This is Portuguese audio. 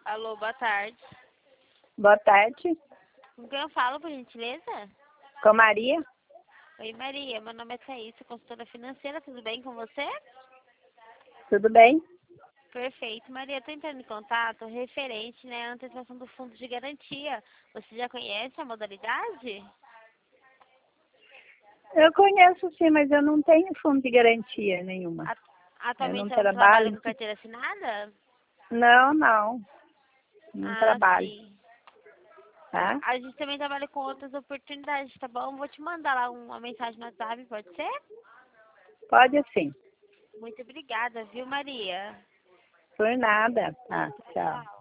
Alô, boa tarde. Boa tarde. Com quem eu falo, por gentileza? Com a Maria? Oi, Maria. Meu nome é Thaís, sou consultora financeira. Tudo bem com você? Tudo bem? Perfeito. Maria, estou entrando em contato referente, à antecipação do fundo de garantia. Você já conhece a modalidade? Eu conheço sim, mas eu não tenho fundo de garantia nenhuma. Eu não Atualmente você não trabalha trabalho. com carteira assinada? Não, não. Não trabalho. Sim. Tá? A gente também trabalha com outras oportunidades, tá bom? Vou te mandar lá uma mensagem no WhatsApp, pode ser? Pode sim. Muito obrigada, viu, Maria? Por nada. Tá, tchau. Tchau.